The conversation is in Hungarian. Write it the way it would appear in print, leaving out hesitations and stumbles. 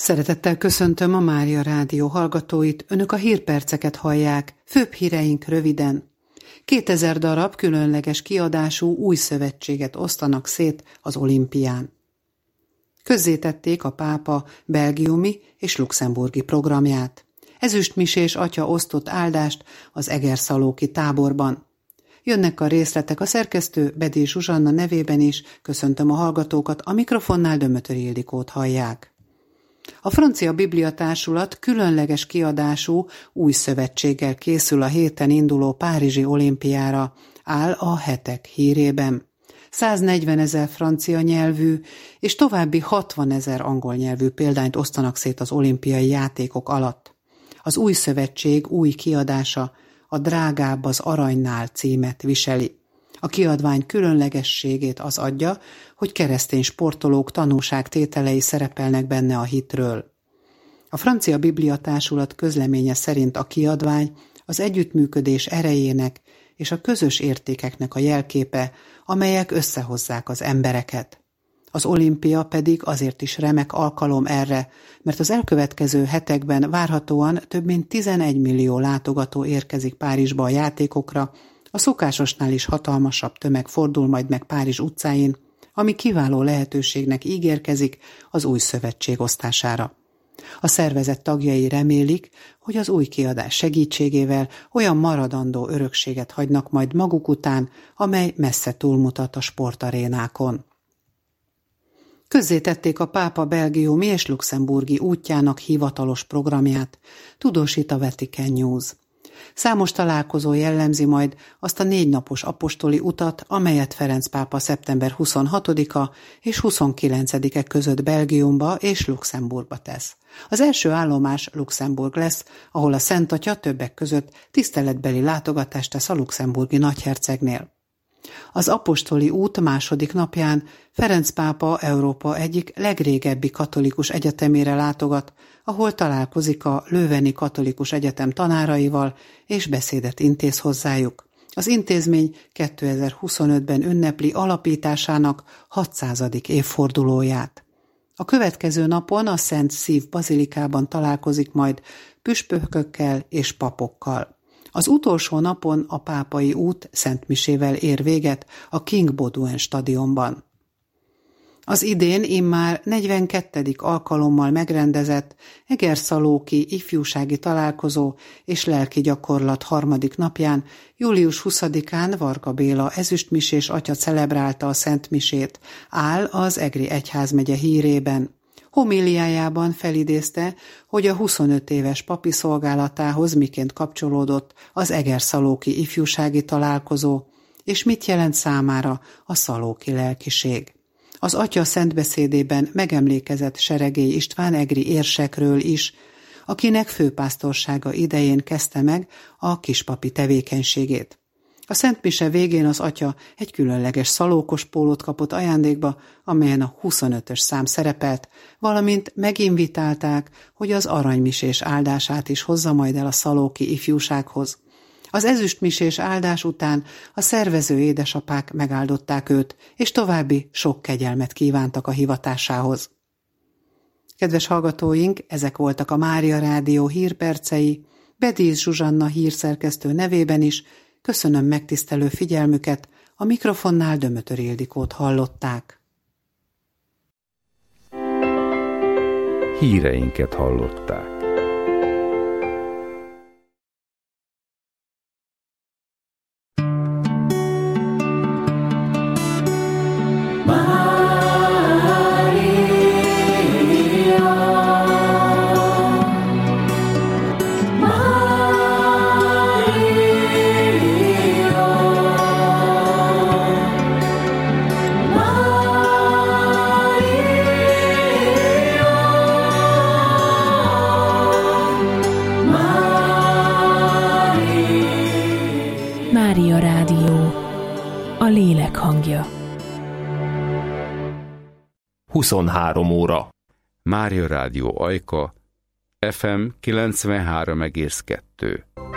Szeretettel köszöntöm a Mária Rádió hallgatóit, önök a hírperceket hallják, főbb híreink röviden. 2000 darab különleges kiadású új szövetséget osztanak szét az olimpián. Közzétették a pápa belgiumi és luxemburgi programját. Ezüstmisés atya osztott áldást az egerszalóki táborban. Jönnek a részletek, a szerkesztő Bedély Zsuzsanna nevében is, köszöntöm a hallgatókat, a mikrofonnál Dömötöri Ildikót hallják. A Francia Bibliatársulat különleges kiadású új szövetséggel készül a héten induló párizsi olimpiára, áll a hetek hírében. 140 000 francia nyelvű és további 60 000 angol nyelvű példányt osztanak szét az olimpiai játékok alatt. Az új szövetség új kiadása a Drágább az aranynál címet viseli. A kiadvány különlegességét az adja, hogy keresztény sportolók tanúságtételei szerepelnek benne a hitről. A Francia Bibliatársulat közleménye szerint a kiadvány az együttműködés erejének és a közös értékeknek a jelképe, amelyek összehozzák az embereket. Az olimpia pedig azért is remek alkalom erre, mert az elkövetkező hetekben várhatóan több mint 11 millió látogató érkezik Párizsba a játékokra, a szokásosnál is hatalmasabb tömeg fordul majd meg Párizs utcáin, ami kiváló lehetőségnek ígérkezik az új szövetség osztására. A szervezet tagjai remélik, hogy az új kiadás segítségével olyan maradandó örökséget hagynak majd maguk után, amely messze túlmutat a sportarénákon. Közzétették a pápa belgiumi és luxemburgi útjának hivatalos programját, tudósít a Vatican News. Számos találkozó jellemzi majd azt a 4 napos apostoli utat, amelyet Ferenc pápa szeptember 26-a és 29-e között Belgiumba és Luxemburgba tesz. Az első állomás Luxemburg lesz, ahol a Szent Atya többek között tiszteletbeli látogatást tesz a luxemburgi nagyhercegnél. Az apostoli út második napján Ferenc pápa Európa egyik legrégebbi katolikus egyetemére látogat, ahol találkozik a Leuveni Katolikus Egyetem tanáraival és beszédet intéz hozzájuk. Az intézmény 2025-ben ünnepli alapításának 600. évfordulóját. A következő napon a Szent Szív bazilikában találkozik majd püspökökkel és papokkal. Az utolsó napon a pápai út szentmisével ér véget a King Baudouin stadionban. Az idén immár 42. alkalommal megrendezett egerszalóki ifjúsági találkozó és lelki gyakorlat harmadik napján, július 20-án Varga Béla ezüstmisés atya celebrálta a szentmisét, áll az Egri egyházmegye hírében. Homíliájában felidézte, hogy a 25 éves papi szolgálatához miként kapcsolódott az egerszalóki ifjúsági találkozó, és mit jelent számára a szalóki lelkiség. Az atya szentbeszédében megemlékezett Seregély István egri érsekről is, akinek főpásztorsága idején kezdte meg a kispapi tevékenységét. A szentmise végén az atya egy különleges szalókos pólót kapott ajándékba, amelyen a 25-ös szám szerepelt, valamint meginvitálták, hogy az aranymisés áldását is hozza majd el a szalóki ifjúsághoz. Az ezüstmisés áldás után a szervező édesapák megáldották őt, és további sok kegyelmet kívántak a hivatásához. Kedves hallgatóink, ezek voltak a Mária Rádió hírpercei, Bedély Zsuzsanna hírszerkesztő nevében is. Köszönöm megtisztelő figyelmüket, a mikrofonnál Dömötöri Ildikót hallották. Híreinket hallották. Mária Rádió, a lélek hangja. 23 óra. Mária Rádió Ajka, FM 93,2.